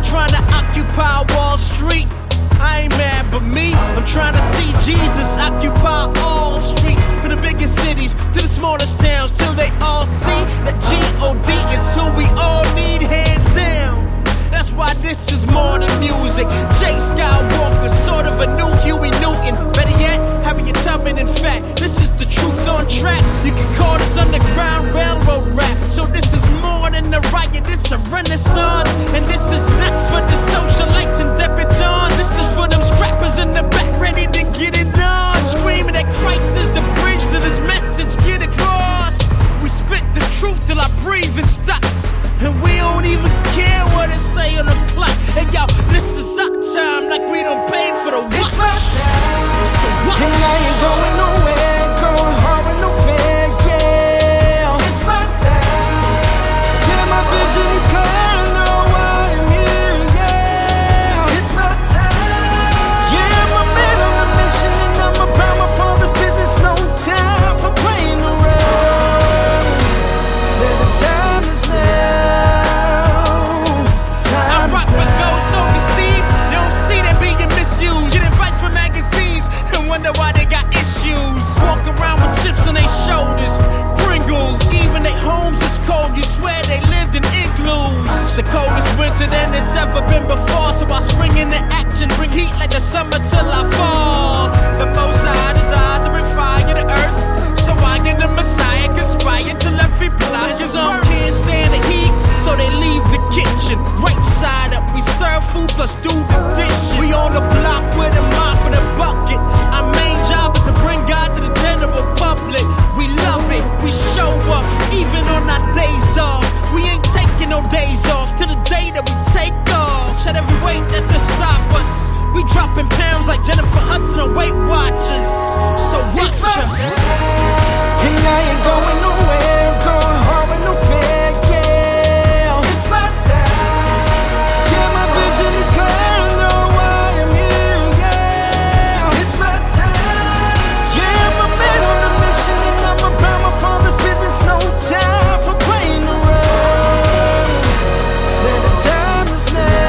trying to occupy Wall Street. I ain't mad, but me, I'm trying to see Jesus occupy all streets. From the biggest cities to the smallest towns, till they all see that G O D is who we all need, hands down. That's why this is more than music. Jay Skywalker, sort of a new Huey Newton. Better yet, Harriet Tubman. In fact, this is the truth on tracks. You can call this Underground Railroad rap. So this is more than a riot, it's a renaissance. And this is not for the socialites and debutantes. This is for them scrappers in the back, ready to get it on. Screaming that Christ is the bridge to this message, get across. We spit the truth till our breathing stops. And we don't even care what it say on the clock. Hey yo, this is our time, like we don't pay for the watch. It's my time, so what? And I ain't going nowhere, going hard with no fair, yeah. It's my time, yeah, my vision is clear, know why I'm here, yeah. It's my time, yeah, I'm a man on a mission, and I'm about my father's business. No time for playing around. Said the time is now. Wonder why they got issues. Walk around with chips on their shoulders, Pringles. Even their homes is cold. You swear they lived in igloos. It's the coldest winter than it's ever been before. So I spring into action, bring heat like the summer till I fall. The Most High desires to bring fire to earth. So I and the Messiah conspire till every block is on. Can't stand the heat, so they leave the kitchen. Right side up, we serve food plus do the dishes. We on the block with a mop and a bucket. Our main job is to bring God to the general public. We love it, we show up, even on our days off. We ain't taking no days off till the day that we take off. Shed every weight that to stop us. We dropping pounds like Jennifer Hudson on Weight Watchers. So watch us. And I ain't going nowhere, going hard with no fair, yeah. It's my time, yeah, my vision is clear, know why I'm here, yeah. It's my time, yeah, I'm a man on a mission, and I'm about my father's business. No time for playing around. Said the time is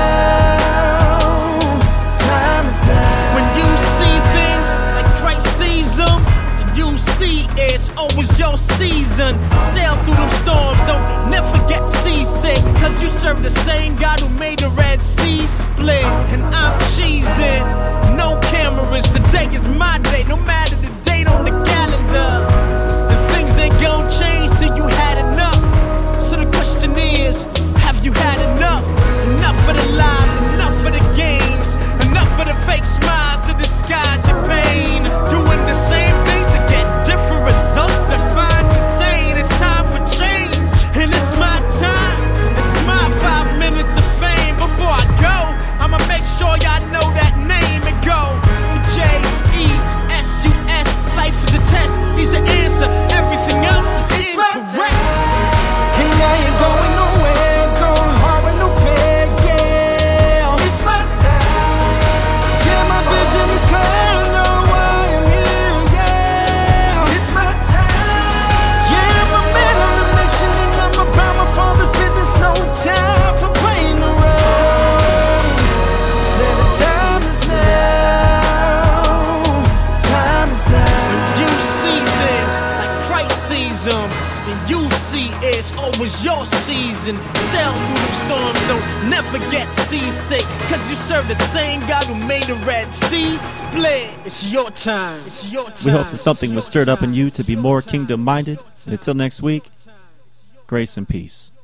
now, time is now. When you see things like Christ sees them, you see it's always your season. Sail through them storms, don't never get seasick. Cause you serve the same God who made the Red Sea split. And I'm cheesing, no cameras. Today is my day, no matter the date on the calendar. And things ain't gon' change till you had enough. So the question is, have you had enough? Enough of the lies, enough of the games, enough of the fake smiles to disguise your pain. Doing the same things to get different results defines insane. It's time for change, and it's my time. It's my five minutes of fame. Before I go, I'ma make sure y'all know that name and go. J E S U S, life is a test. He's the answer, everything else is incorrect. And I ain't going nowhere, going hard with no fair, yeah. It's my time, yeah, my vision is clear, know why I'm here, yeah. It's my time, yeah, I'm a man on a mission, and I'm about my father's business. No time for playing around. Said the time is now, time is now. When you see things like Christ sees them, and you see it's always your season. Sail through them storms, don't never get seasick. Cause you serve the same God who made the Red Sea split. It's your time, it's your time. We hope that something was stirred up in you to be more kingdom minded. Until next week, grace and peace.